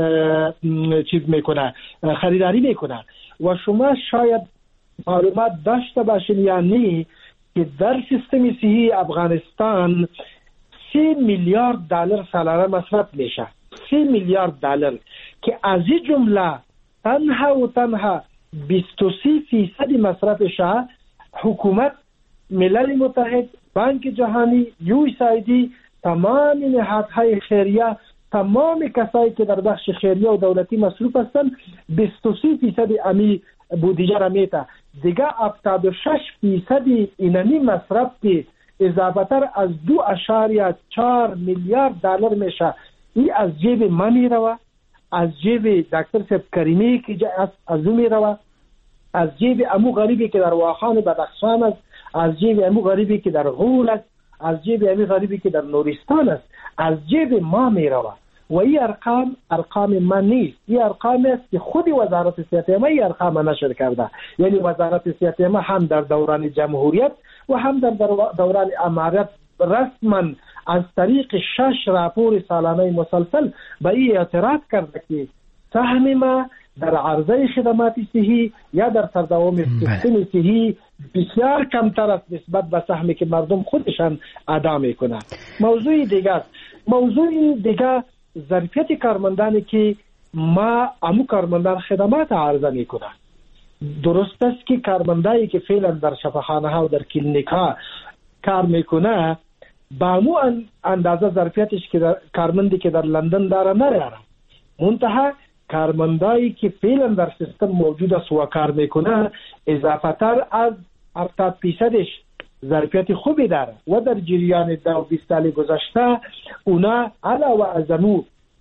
چیز میکنه، خریداری میکنه. و شما شاید معلومات داشته باشین یا نه که در سیستم صحی افغانستان سی میلیارد دلار سالانه مصرف میشه. سی میلیارد دلار که از این جمله تنها و تنها بیست و سه فیصد مصرفش حکومت، ملل متحد، بانک جهانی، یو اس ای دی، تمام نهادهای خیریه، تمام کسایی که در بخش خیریه و دولتی مصروف هستند بیست و سه فیصد امی بودجه را میته. دیگه هفتاد و شش فیصد اینمی مصرف که اضافه تر از دو اشاریه چهار میلیارد دلار میشه، این از جیب ما میروه، از جیب دکتر صاحب کریمی که از او میروه، از جیب امو غریبی که در واخان بدخشان است، از جیب امو غریبی که در غول است، از جیب امو غریبی که در نورستان است، از جیب ما میروه. و این ارقام ارقام ما نیست، این ارقام است که خود وزارت صحت ما این ارقام نشر کرده. یعنی وزارت صحت ما هم در دوران جمهوریت و هم در دوران امارت رسما از طریق شش راپور سالانه مسلسل به این اعتراف کرده که سهم ما در عرضه خدمات صحی یا در تداوم سیستم صحی بسیار کمتر است نسبت به سهمی که مردم خودشان ادا میکنند. موضوع دیگه است. موضوع دیگه ظرفیت کارمندانی که ما امو کارمندان خدمات عرضه میکنند. درست است که کارمندایی که فعلا در شفاخانه ها و در کلینیک ها کار میکنه با مو اندازه ظرفیتش که در کارمندی که در لندن داره نداره. منتها کارمندایی که فعلا در سیستم موجود است و کار میکنه اضافه تر از هفتاد فیصدش ظرفیت خوبی داره و در جریان دو بیست سال گذشته اونا علاوه از انو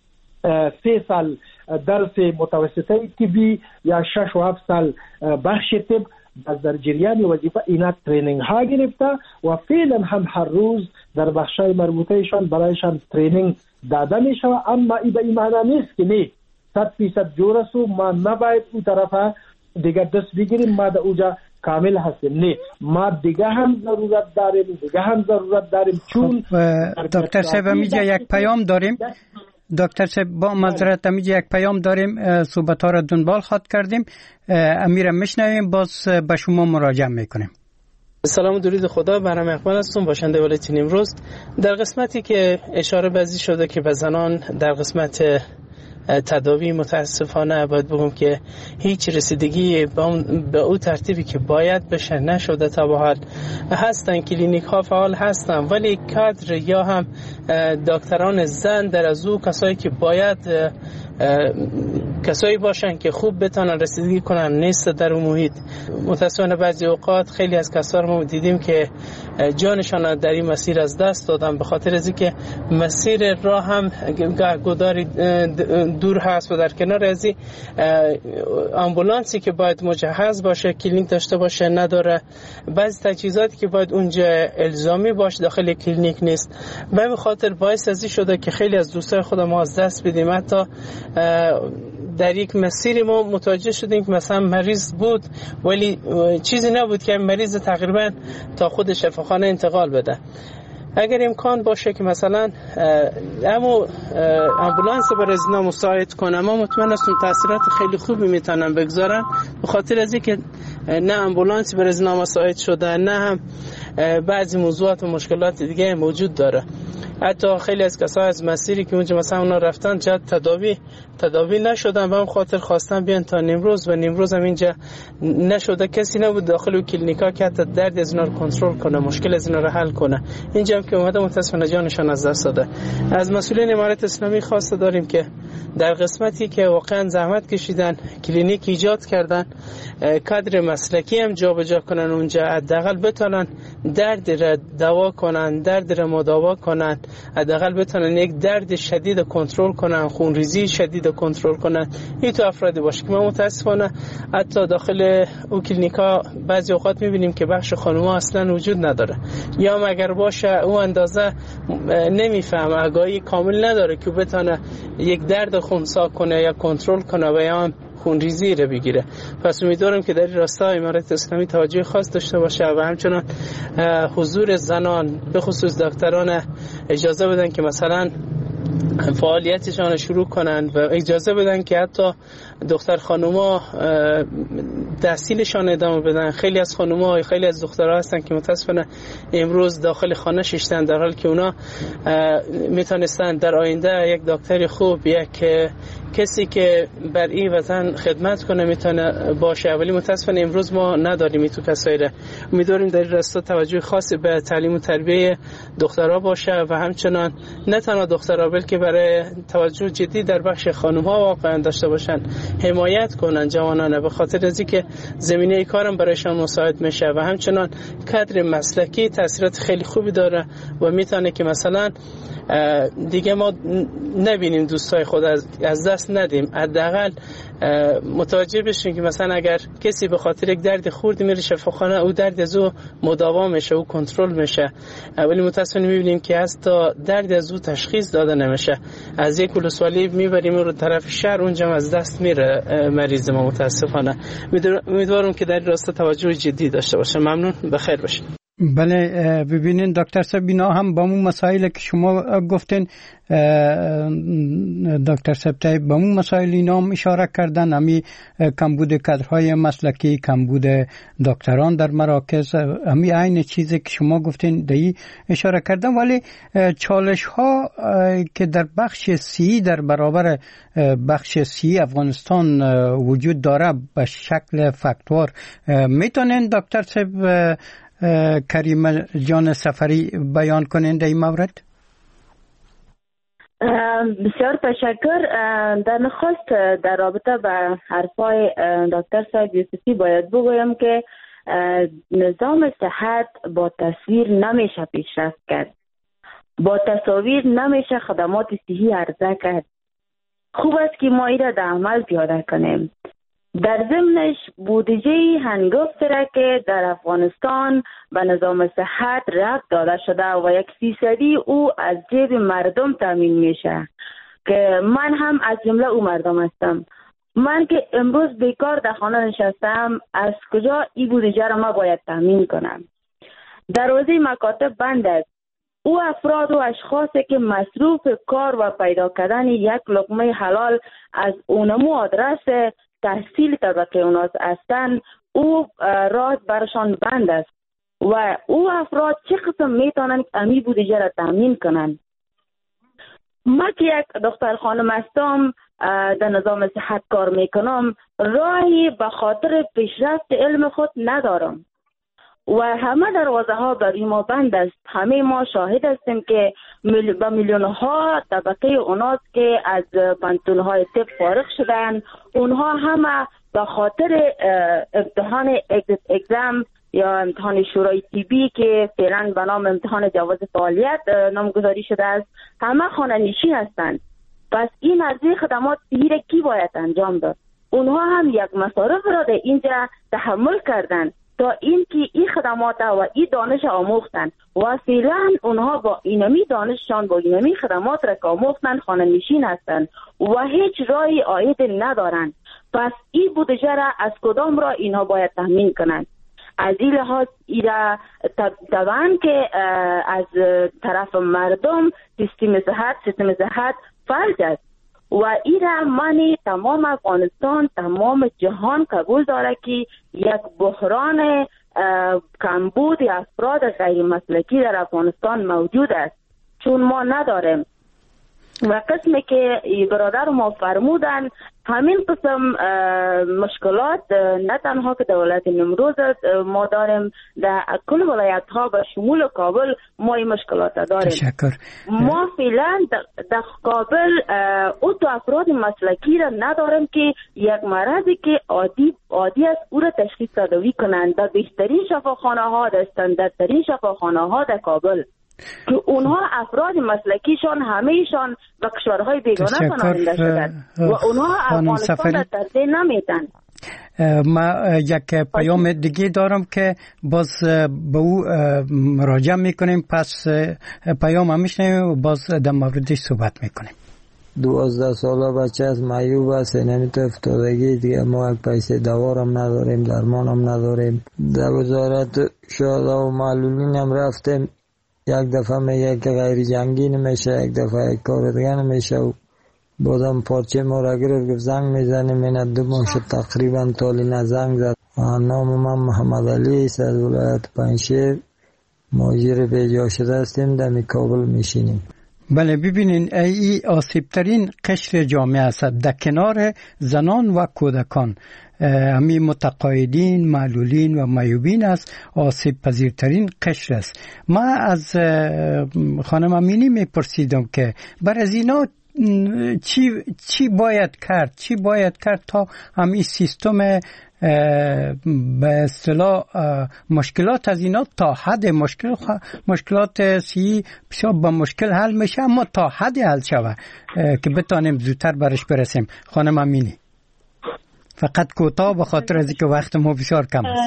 سه سال درس متوسطه طبی یا شش و هفت سال بخش طب باز در جریان وظیفه اینا ترینینگ ها گرفته و فعلا هم هر روز در بخشای مربوطهشان برایشان ترینینگ داده می شود. اما ای به این معنی نیست که نه صد فیصد جور است و ما نباید اون طرف دیگر دست بگیریم، ما در اوجا کامل هستیم. نه، ما دیگه هم ضرورت داریم، دیگه هم ضرورت داریم. چون دکتر صاحب میگه یک پیام داریم. دکتر صاحب با معذرت میگه یک پیام داریم، صحبت ها را دنبال خواد کردیم. امیر میشنویم، باز به شما مراجعه میکنیم. سلام و درود خدا، برام اقبال هستم، باشنده ولایت نیمروز. در قسمتی که اشاره بازی شده که به زنان در قسمت تداوی متاسفانه باید بگم که هیچ رسیدگی به اون ترتیبی که باید بشه نشده. تا به حال هستن کلینیک ها فعال هستن، ولی کادر یا هم دکتران زن در از او کسایی که باید کسایی باشن که خوب بتونن رسیدگی کنن نیست در اون محیط. متاسفانه بعضی اوقات خیلی از کسا رو دیدیم که جانشان در این مسیر از دست دادن به خاطر از اینکه مسیر راه هم گوداری دور هست و در کنار از این آمبولانسی که باید مجهز باشه، کلینیک داشته باشه نداره. بعضی تجهیزاتی که باید اونجا الزامی باشه داخل کلینیک نیست. به خاطر باعث از این شده که خیلی از دوستای خود ما از دست بدیم. حتی در یک مسیری ما متوجه شدیم که مثلا مریض بود ولی چیزی نبود که مریض تقریبا تا خود شفاخانه انتقال بده. اگر امکان باشه که مثلا اما امبولانس برای ازنا مساعد کنه، ما مطمئن هستم تاثیرات خیلی خوبی میتونن بگذارن، به خاطر از اینکه نه امبولانس برای ازنا مساعد شده، نه هم بعضی موضوعات و مشکلات دیگه موجود داره. حتی خیلی از کسا از مسیری که اونجا مثلا اونا رفتن جد تداوی تداوی نشدن و هم خاطر خواستن بیان تا نیمروز و نیمروز هم اینجا نشده. کسی نبود داخل کلینیکا که حتی درد از اینا رو کنترل کنه، مشکل از اینا رو حل کنه. اینجا هم که اومده متاسفانه جانشان از دست داده. از مسئولین امارت اسلامی خواسته داریم که در قسمتی که واقعا زحمت کشیدن، کلینیک ایجاد کردن، کادر مسلکی هم جابجا کنن اونجا، حداقل بتونن درد را دوا کنن، درد را مداوا کنن، حداقل بتونن یک درد شدید کنترل کنن، خونریزی شدید کنترل کنن. این تو افرادی باشه که ما متاسفانه حتی داخل او کلینیکا بعضی اوقات میبینیم که بخش خانوما اصلا وجود نداره، یا اگر باشه او اندازه نمیفهمه، آگاهی کامل نداره که بتونه یک درد خونسا کنه یا کنترل کنه و یا خونریزی رو بگیره. پس امیدوارم که در این راستا امارت اسلامی توجه خاص داشته باشه و همچنان حضور زنان به خصوص دکتران اجازه بدن که مثلا فعالیتشان شروع کنند و اجازه بدن که حتی دختر خانوما تحصیلشان ادامه بدن. خیلی از خانوما خیلی از دخترها هستن که متاسفانه امروز داخل خانه ششتن، در حالی که اونا میتونستن در آینده یک دکتر خوب، یک کسی که بر این وطن خدمت کنه میتونه باشه، ولی متاسفانه امروز ما نداریم این تو کسایی را. امیدواریم در این راستا توجه خاصی به تعلیم و تربیه دخترها باشه و همچنان نه تنها دخترها بلکه برای توجه جدی در بخش خانم‌ها واقعا داشته باشن، حمایت کنن جوانانه، به خاطر از اینکه زمینه کارم برایشان مساعد میشه و همچنان کادر مسلکی تاثیرات خیلی خوبی داره و میتونه که مثلا دیگه ما نبینیم دوستای خود از دست ندیم. حداقل متوجه بشیم که مثلا اگر کسی به خاطر یک درد خورد میره شفاخانه، او درد از او مداوا میشه، او کنترل میشه، ولی متاسفانه میبینیم که حتی درد از او تشخیص داده نمیشه. از یک ولسوالی میبریم رو طرف شهر، اونجا از دست میره مریض ما متاسفانه. امیدوارم که در راستا توجه جدی داشته باشه. ممنون، بخیر باشید. بله ببینین دکتر صاحب، اینا هم با اون مسائل که شما گفتین دکتر صاحب طیب با اون مسائل اینا هم اشاره کردن، همی کمبود کادرهای مسلکی، کمبود دکتران در مراکز، همی عین چیزی که شما گفتین دی اشاره کردن. ولی چالش ها که در بخش سی در برابر بخش سی افغانستان وجود داره به شکل فاکتور، میتونین دکتر صاحب کریم جان سفری بیان کنین در این مورد؟ بسیار تشکر. در نخست در رابطه با حرفای دکتر صاحب یوسفی باید بگویم که نظام صحت با تصویر نمیشه پیشرفت کرد، با تصاویر نمیشه خدمات صحی عرضه کرد. خوب است که ما این را در عمل پیاده کنیم. در ضمنش بودجه هنگفت را که در افغانستان به نظام صحت ربط داده شده و یک فیصدی او از جیب مردم تامین میشه که من هم از جمله او مردم هستم. من که امروز بیکار در خانه نشستم، از کجا این بودجه را ما باید تامین کنم؟ دروازه مکاتب بند است. او افراد و اشخاصی که مصروف کار و پیدا کردن یک لقمه حلال از اونمو آدرس تحصیل طبقه اوناس هستند، او راه برشان بند است و او افراد چه قسم میتونن امی بودجه را تامین کنن؟ ما که یک دختر خانم هستم، در نظام صحت کار میکنم، راهی به خاطر پیشرفت علم خود ندارم و همه دروازه ها برای ما بند است. همه ما شاهد هستیم که مل... به میلیون ها طبقه اوناس که از پانتون های طب فارغ شدن، اونها همه به خاطر امتحان اگزم یا امتحان شورای طبی که فعلا به نام امتحان جواز فعالیت نامگذاری شده است، همه خانه نشین هستند. پس این عرضه خدمات صحی را کی باید انجام داد؟ اونها هم یک مصارف را در اینجا تحمل کردن تا اینکه این خدمات و این دانش آموختن و فعلا اونها با اینمی دانششان با اینمی خدمات را که آموختن خانه نشین هستند و هیچ راهی عاید ندارند. پس این بودجه را از کدام را اینها باید تامین کنند؟ از این لحاظ ایرا طبعا که از طرف مردم سیستم صحت سیستم صحت فرض است و ایرا معنی تمام افغانستان تمام جهان قبول داره که یک بحران کمبود افراد غیر مسلکی در افغانستان موجود است، چون ما نداریم. و قسمی که برادر ما فرمودن همین قسم مشکلات نه تنها که دولت نمروز ما داریم، در کل ولایت ها به شمول کابل ما این مشکلات داریم. تشکر. ما فعلا در کابل او تو افراد مسلکی را نداریم که یک مرضی که عادی عادی است او را تشخیص دادوی کنند در بهترین شفاخانه ها، در استانداردترین شفاخانه ها در کابل، که اونها افراد مسلکیشان همهشان به کشورهای بیگانه پناهنده شدند و اونها افغانستان را ترجیح نمیدن. ما یک پیام دیگه دارم که باز به او مراجعه میکنیم، پس پیام هم میشنیم و باز در موردش صحبت میکنیم. دوازده ساله بچه از معیوب است، نمیتونه افتادگی دیگه، ما یک پیسه دوارم نداریم، درمانم نداریم. در وزارت شهدا و معلولین هم رفتیم، یک دفعه میگه که غیر جنگی نمیشه، یک دفعه یک کار دیگه نمیشه و بازم پارچه ما را گرفت گفت زنگ میزنیم. این دو ماه شد تقریبا تالی نه زنگ زد. نام من محمد علی است، از ولایت پنجشیر، مهاجر بیجا شده هستیم، در کابل میشینیم. بله ببینین ای آسیب ترین قشر جامعه است، در کنار زنان و کودکان. همی متقاعدین، معلولین و معیوبین است، آسیب پذیرترین قشر است. ما از خانم امینی میپرسیدم که بر از اینا چی چی باید کرد چی باید کرد تا همین سیستم به اصطلاح مشکلات از اینا تا حد مشکل مشکلات سی بسیار با مشکل حل میشه، اما تا حد حل شود که بتانیم زودتر برش برسیم. خانم امینی فقط کوتاه به خاطر از اینکه وقت ما بسیار کم است.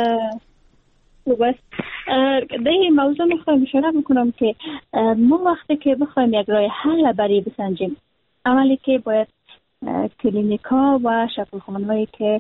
بس در این موضوع میخوایم اشاره بکنم که ما وقتی که بخوایم یک راه حل برای بسنجیم، عملی که باید کلینیکا و شفاخانه‌هایی که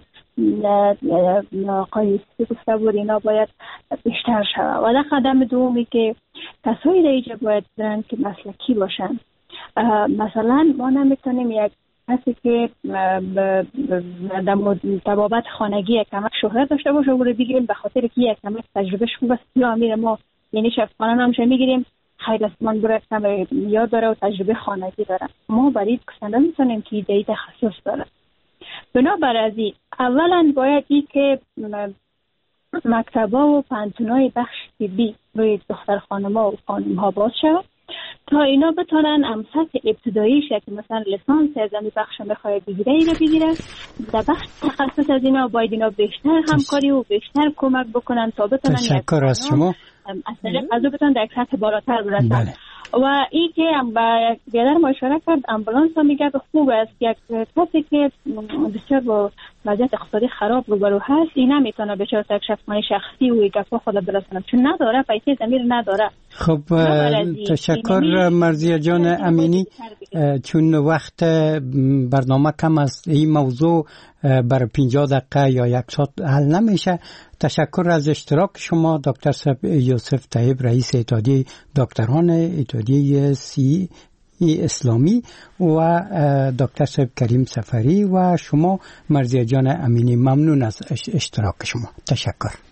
آقای یوسفی گفته بود اینا باید بیشتر شود و در قدم دومی که کسایی در اینجا باید برن که مسلکی باشن. مثلا ما نمیتونیم یک کسی که در طبابت خانگی یک کمک شهرت داشته باشه و رو بگیریم به خاطر که یک کمک تجربهش خوب است یا امیر ما یعنی شفاخانه نامشه میگیریم خیلی استمان برای کم یاد داره و تجربه خانگی داره. ما برای کسنده میتونیم که ایده تخصص داره. بنابر از این اولا باید ای که مکتبا و پانتونای بخش طبی روی دختر خانم‌ها و خانم‌ها باز شود تا اینا بتونن هم سطح ابتداییش که مثلا لیسانس از این بخش میخواد بگیره اینا بگیرن. در بخش تخصص از اینا باید اینا بیشتر همکاری و بیشتر کمک بکنن تا بتونن تشکر از شما اصلا از بتونن در سطح بالاتر برسن. بله. و این که با بیادر ما اشاره کرد امبولانس ها میگه خوب است یک کسی که بسیار با وضعیت اقتصادی خراب روبرو هست، این نمیتونه به چهار شخصی شخصی و گفا خود برسونه، چون نداره پیسه ضمیر نداره. خب تشکر مرضیه جان امینی. چون وقت برنامه کم است، این موضوع بر پنجاه دقیقه یا یک ساعت حل نمیشه. تشکر از اشتراک شما دکتر صاحب یوسف طیب، رئیس اتحادیه دکتران اتحادیه سی اسلامی، و دکتر صاحب کریم سفری و شما مرضیه جان امینی. ممنون از اشتراک شما. تشکر.